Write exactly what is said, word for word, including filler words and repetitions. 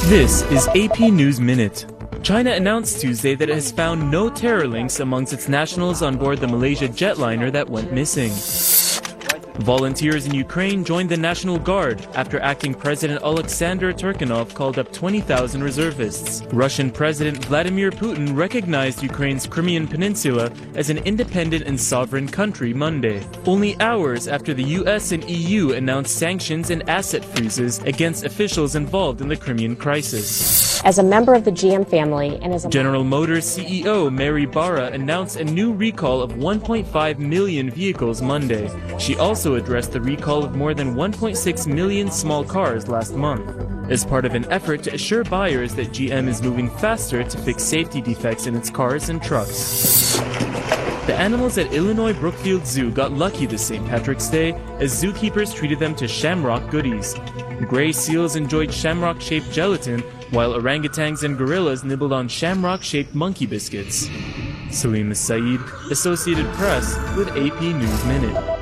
This is A P News Minute. China announced Tuesday that it has found no terror links amongst its nationals on board the Malaysia jetliner that went missing. Volunteers in Ukraine joined the National Guard after acting President Alexander Turchinov called up twenty thousand reservists. Russian President Vladimir Putin recognized Ukraine's Crimean Peninsula as an independent and sovereign country Monday, only hours after the U S and E U announced sanctions and asset freezes against officials involved in the Crimean crisis. As a member of the G M family and as a General Motors C E O Mary Barra announced a new recall of one point five million vehicles Monday. She also addressed the recall of more than one point six million small cars last month, as part of an effort to assure buyers that G M is moving faster to fix safety defects in its cars and trucks. The animals at Illinois Brookfield Zoo got lucky this Saint Patrick's Day as zookeepers treated them to shamrock goodies. Gray seals enjoyed shamrock-shaped gelatin, while orangutans and gorillas nibbled on shamrock-shaped monkey biscuits. Salim Saeed, Associated Press, with A P News Minute.